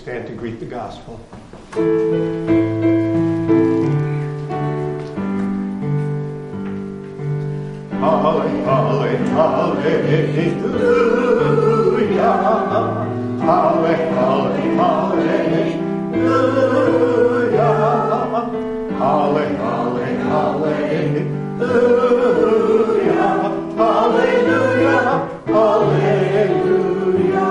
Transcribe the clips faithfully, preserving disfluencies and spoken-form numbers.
stand to greet the gospel. Hallelujah, hallelujah, hallelujah, hallelujah, hallelujah, hallelujah.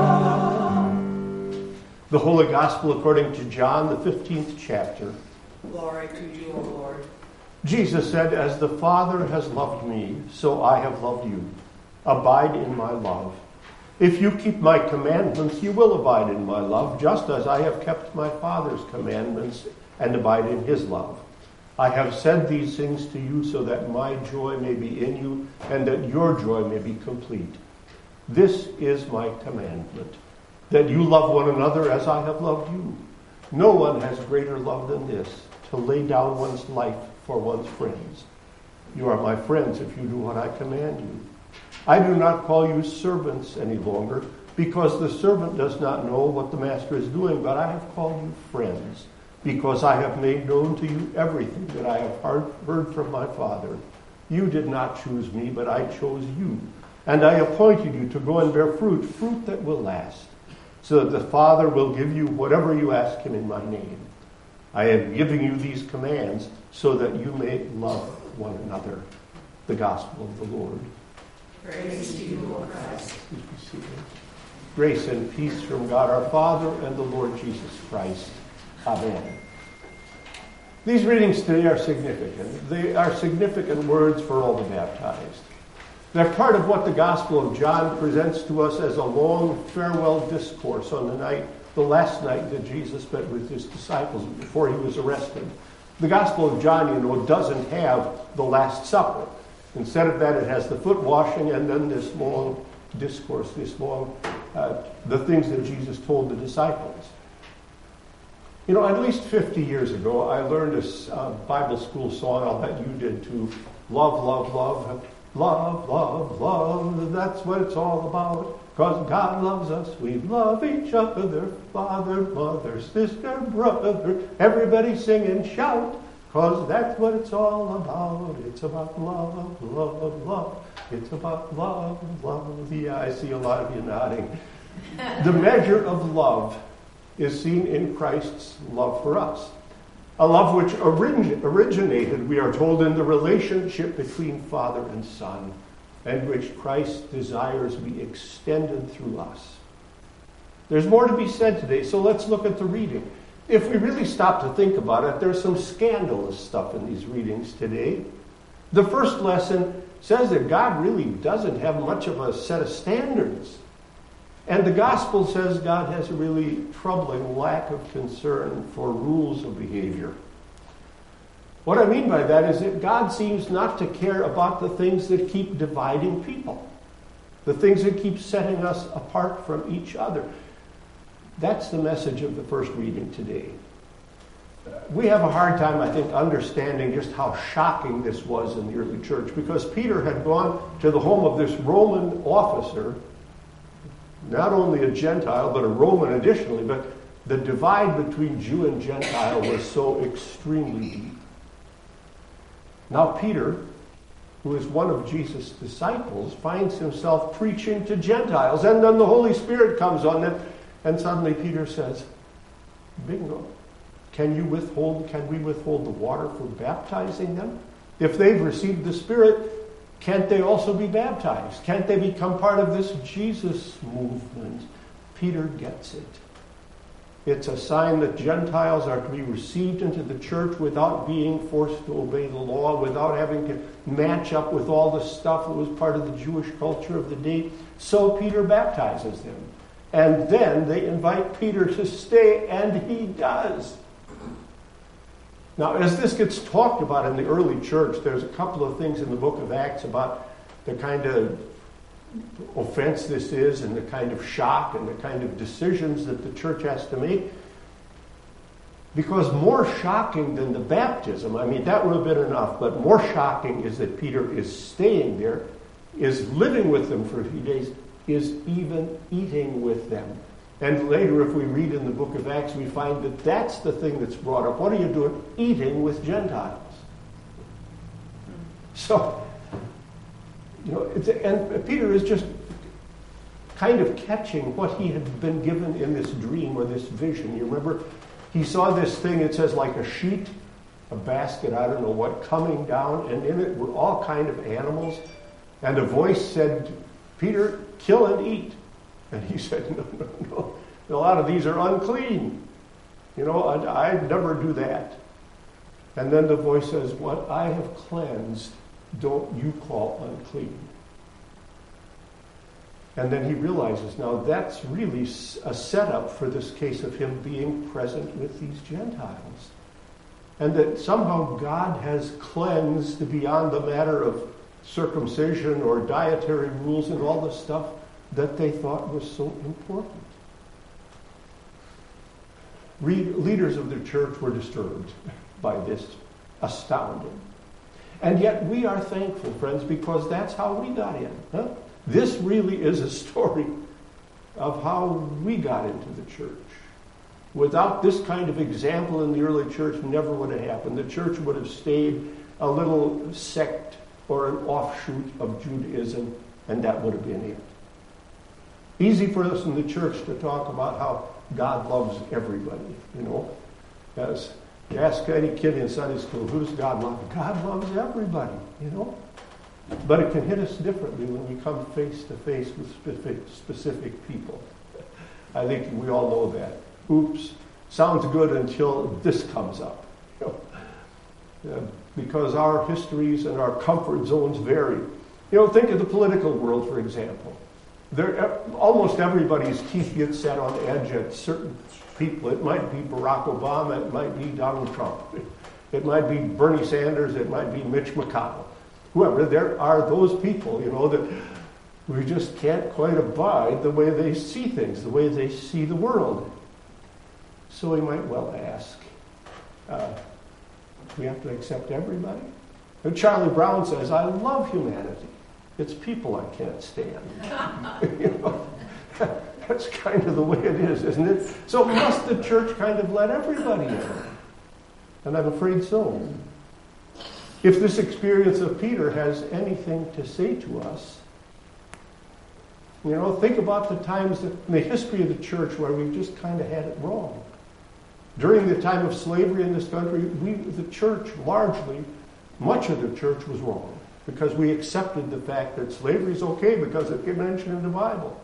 The Holy Gospel according to John, the fifteenth chapter. Glory to you, O Lord. Jesus said, "As the Father has loved me, so I have loved you. Abide in my love. If you keep my commandments, you will abide in my love, just as I have kept my Father's commandments and abide in his love. I have said these things to you so that my joy may be in you and that your joy may be complete. This is my commandment, that you love one another as I have loved you. No one has greater love than this, to lay down one's life for one's friends. You are my friends if you do what I command you. I do not call you servants any longer, because the servant does not know what the master is doing, but I have called you friends, because I have made known to you everything that I have heard from my Father. You did not choose me, but I chose you, and I appointed you to go and bear fruit, fruit that will last, so that the Father will give you whatever you ask him in my name. I am giving you these commands so that you may love one another." The Gospel of the Lord. Praise to you, Lord Christ. Please be seated. Grace and peace from God our Father and the Lord Jesus Christ. Amen. These readings today are significant. They are significant words for all the baptized. They're part of what the Gospel of John presents to us as a long farewell discourse on the night, the last night that Jesus met with his disciples before he was arrested. The Gospel of John, you know, doesn't have the Last Supper. Instead of that, it has the foot washing and then this long discourse, this long, uh, the things that Jesus told the disciples. You know, at least fifty years ago, I learned a uh, Bible school song. I'll bet you did too. Love, love, love, love, love, love. That's what it's all about. Because God loves us, we love each other, father, mother, sister, brother. Everybody sing and shout, because that's what it's all about. It's about love, love, love. It's about love, love. Yeah, I see a lot of you nodding. The measure of love is seen in Christ's love for us. A love which orig- originated, we are told, in the relationship between Father and Son, and which Christ desires be extended through us. There's more to be said today, so let's look at the reading. If we really stop to think about it, there's some scandalous stuff in these readings today. The first lesson says that God really doesn't have much of a set of standards. And the gospel says God has a really troubling lack of concern for rules of behavior. What I mean by that is that God seems not to care about the things that keep dividing people, the things that keep setting us apart from each other. That's the message of the first reading today. We have a hard time, I think, understanding just how shocking this was in the early church, because Peter had gone to the home of this Roman officer, not only a Gentile, but a Roman additionally, but the divide between Jew and Gentile was so extremely deep. Now Peter, who is one of Jesus' disciples, finds himself preaching to Gentiles, and then the Holy Spirit comes on them, and suddenly Peter says, bingo, can you withhold, can we withhold the water for baptizing them? If they've received the Spirit, can't they also be baptized? Can't they become part of this Jesus movement? Peter gets it. It's a sign that Gentiles are to be received into the church without being forced to obey the law, without having to match up with all the stuff that was part of the Jewish culture of the day. So Peter baptizes them. And then they invite Peter to stay, and he does. Now, as this gets talked about in the early church, there's a couple of things in the book of Acts about the kind of offense this is and the kind of shock and the kind of decisions that the church has to make. Because more shocking than the baptism, I mean, that would have been enough, but more shocking is that Peter is staying there, is living with them for a few days, is even eating with them. And later, if we read in the book of Acts, we find that that's the thing that's brought up. What are you doing? Eating with Gentiles. So, you know, it's, and Peter is just kind of catching what he had been given in this dream or this vision. You remember, he saw this thing, it says like a sheet, a basket, I don't know what, coming down, and in it were all kind of animals. And a voice said, Peter, kill and eat. And he said, no, no, no. A lot of these are unclean. You know, I, I'd never do that. And then the voice says, what I have cleansed, don't you call unclean. And then he realizes, now that's really a setup for this case of him being present with these Gentiles. And that somehow God has cleansed beyond the matter of circumcision or dietary rules and all the stuff that they thought was so important. Re- leaders of the church were disturbed by this astounding. And yet we are thankful, friends, because that's how we got in. Huh? This really is a story of how we got into the church. Without this kind of example in the early church, never would have happened. The church would have stayed a little sect or an offshoot of Judaism, and that would have been it. Easy for us in the church to talk about how God loves everybody, you know. As you ask any kid in Sunday school, who does God love? God loves everybody, you know. But it can hit us differently when we come face to face with specific, specific people. I think we all know that. Oops, sounds good until this comes up. You know? Yeah, because our histories and our comfort zones vary. You know, think of the political world, for example. There, almost everybody's teeth get set on edge at certain people. It might be Barack Obama, it might be Donald Trump, it might be Bernie Sanders, it might be Mitch McConnell. Whoever, there are those people, you know, that we just can't quite abide the way they see things, the way they see the world. So we might well ask, uh, we have to accept everybody? And Charlie Brown says, I love humanity. It's people I can't stand. You know, that's kind of the way it is, isn't it? So must the church kind of let everybody in? And I'm afraid so. If this experience of Peter has anything to say to us, you know, think about the times that, in the history of the church where we've just kind of had it wrong. During the time of slavery in this country, we, the church, largely, much of the church was wrong because we accepted the fact that slavery is okay because it's mentioned in the Bible.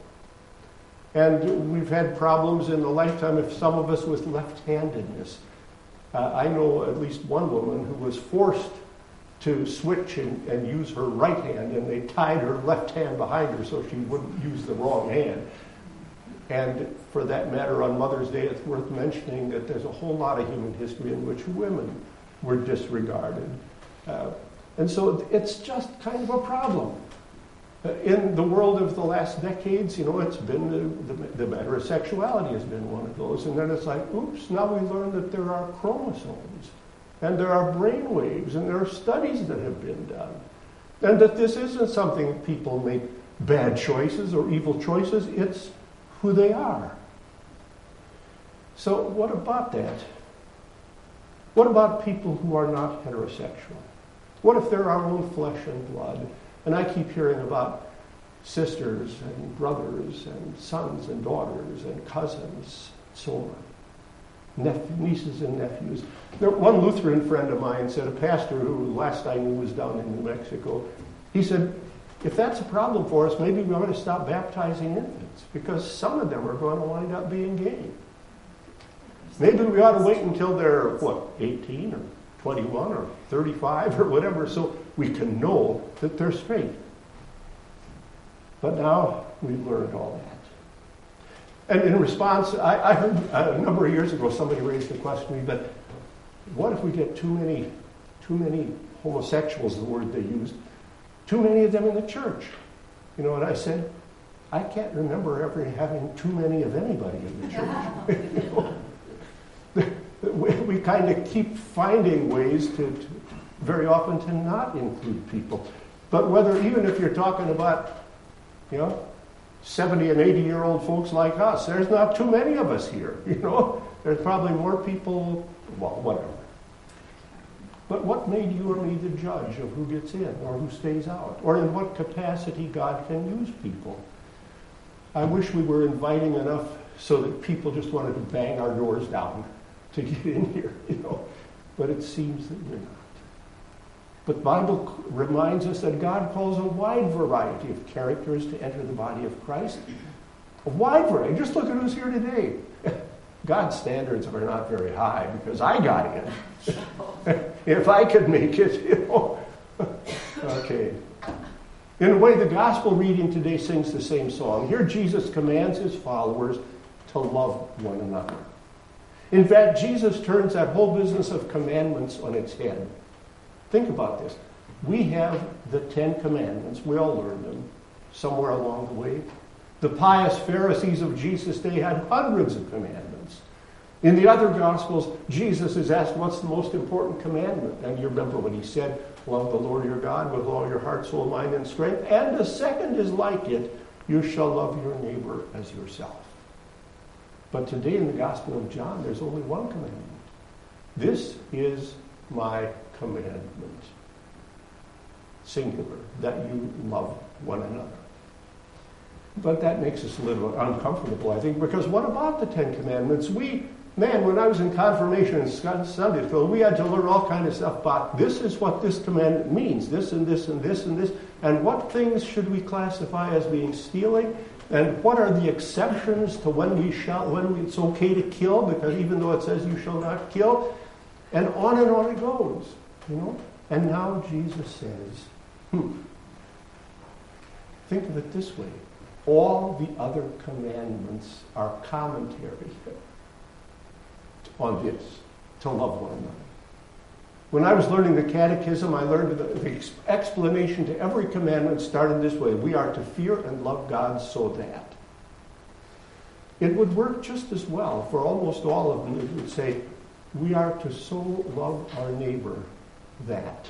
And we've had problems in the lifetime of some of us with left-handedness. Uh, I know at least one woman who was forced to switch and, and use her right hand, and they tied her left hand behind her so she wouldn't use the wrong hand. And for that matter, on Mother's Day, it's worth mentioning that there's a whole lot of human history in which women were disregarded. Uh, and so it's just kind of a problem. Uh, in the world of the last decades, you know, it's been the, the, the matter of sexuality has been one of those. And then it's like, oops, now we learn that there are chromosomes. And there are brain waves, and there are studies that have been done. And that this isn't something people make bad choices or evil choices, it's who they are. So what about that? What about people who are not heterosexual? What if they're our own flesh and blood? And I keep hearing about sisters and brothers and sons and daughters and cousins, so on. Nephew, nieces and nephews. There, one Lutheran friend of mine said, a pastor who last I knew was down in New Mexico, he said, if that's a problem for us, maybe we ought to stop baptizing infants because some of them are going to wind up being gay. Maybe we ought to wait until they're, what, eighteen or twenty-one or thirty-five or whatever so we can know that they're straight. But now we've learned all that. And in response, I, I heard a number of years ago somebody raised the question to me, but what if we get too many, too many homosexuals, the word they used, too many of them in the church? You know, and I said, I can't remember ever having too many of anybody in the church. You know? we, we kind of keep finding ways to, to, very often, to not include people. But whether, even if you're talking about, you know, seventy and eighty year old folks like us. There's not too many of us here, you know. There's probably more people, well, whatever. But what made you or me the judge of who gets in or who stays out? Or in what capacity God can use people? I wish we were inviting enough so that people just wanted to bang our doors down to get in here, you know. But it seems that we're not. But the Bible reminds us that God calls a wide variety of characters to enter the body of Christ. A wide variety. Just look at who's here today. God's standards are not very high because I got in. If I could make it, you know. Okay. In a way, the gospel reading today sings the same song. Here Jesus commands his followers to love one another. In fact, Jesus turns that whole business of commandments on its head. Think about this. We have the Ten Commandments. We all learned them somewhere along the way. The pious Pharisees of Jesus' day had hundreds of commandments. In the other Gospels, Jesus is asked, what's the most important commandment? And you remember what he said, love the Lord your God with all your heart, soul, mind, and strength. And the second is like it, you shall love your neighbor as yourself. But today in the Gospel of John, there's only one commandment. This is my commandment, singular, that you love one another. But that makes us a little uncomfortable, I think, because what about the Ten Commandments? We, man, when I was in confirmation in Sunday school, we had to learn all kinds of stuff about this is what this commandment means, this and this and this and this, and what things should we classify as being stealing, and what are the exceptions to when we shall, when we, it's okay to kill, because even though it says you shall not kill, and on and on it goes, you know. And now Jesus says, hmm, think of it this way. All the other commandments are commentary on this, to love one another. When I was learning the catechism, I learned the, the explanation to every commandment started this way. We are to fear and love God so that. It would work just as well for almost all of them. It would say, we are to so love our neighbor that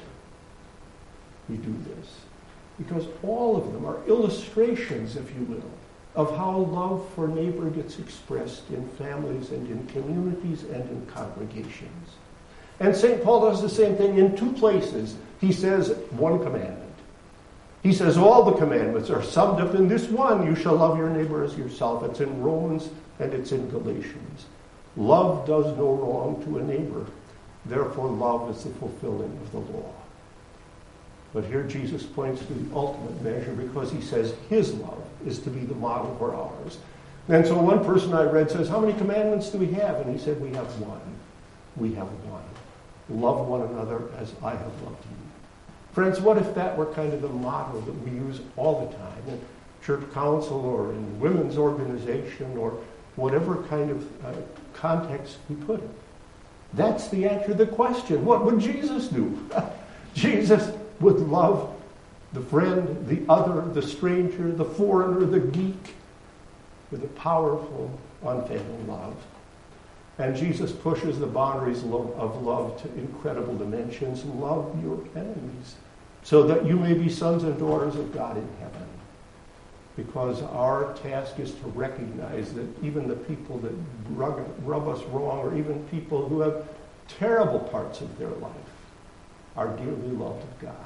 we do this. Because all of them are illustrations, if you will, of how love for neighbor gets expressed in families and in communities and in congregations. And Saint Paul does the same thing in two places. He says one commandment. He says all the commandments are summed up in this one, you shall love your neighbor as yourself. It's in Romans and it's in Galatians. Love does no wrong to a neighbor. Therefore, love is the fulfilling of the law. But here Jesus points to the ultimate measure because he says his love is to be the model for ours. And so one person I read says, how many commandments do we have? And he said, we have one. We have one. Love one another as I have loved you. Friends, what if that were kind of the motto that we use all the time in church council or in women's organization or whatever kind of uh, context we put it? That's the answer to the question. What would Jesus do? Jesus would love the friend, the other, the stranger, the foreigner, the geek with a powerful, unfailing love. And Jesus pushes the boundaries of love to incredible dimensions. Love your enemies so that you may be sons and daughters of God in heaven. Because our task is to recognize that even the people that rub, rub us wrong, or even people who have terrible parts of their life, are dearly loved of God.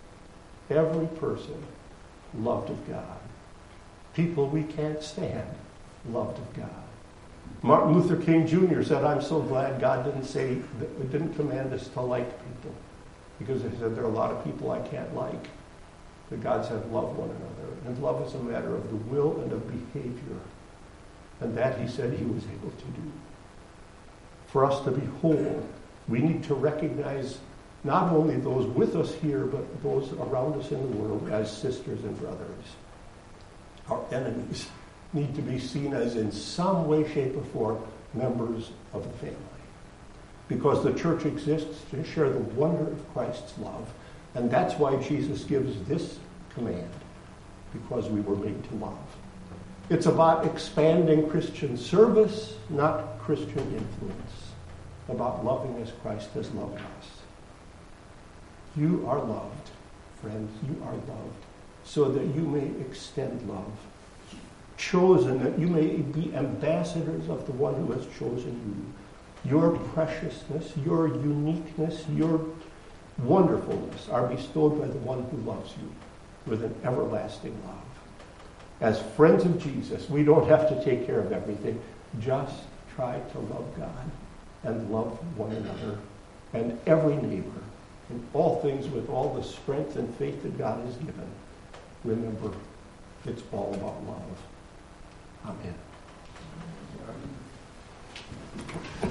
Every person loved of God. People we can't stand, loved of God. Martin Luther King Junior said, I'm so glad God didn't say, didn't command us to like people. Because he said there are a lot of people I can't like. But God said, love one another. And love is a matter of the will and of behavior. And that, he said, he was able to do. For us to be whole, we need to recognize not only those with us here, but those around us in the world as sisters and brothers. Our enemies need to be seen as in some way, shape, or form members of the family. Because the church exists to share the wonder of Christ's love. And that's why Jesus gives this command, because we were made to love. It's about expanding Christian service, not Christian influence. About loving as Christ has loved us. You are loved, friends. You are loved so that you may extend love chosen, that you may be ambassadors of the one who has chosen you. Your preciousness, your uniqueness, your wonderfulness are bestowed by the one who loves you with an everlasting love. As friends of Jesus, we don't have to take care of everything. Just try to love God and love one another and every neighbor in all things with all the strength and faith that God has given. Remember, it's all about love. Amen.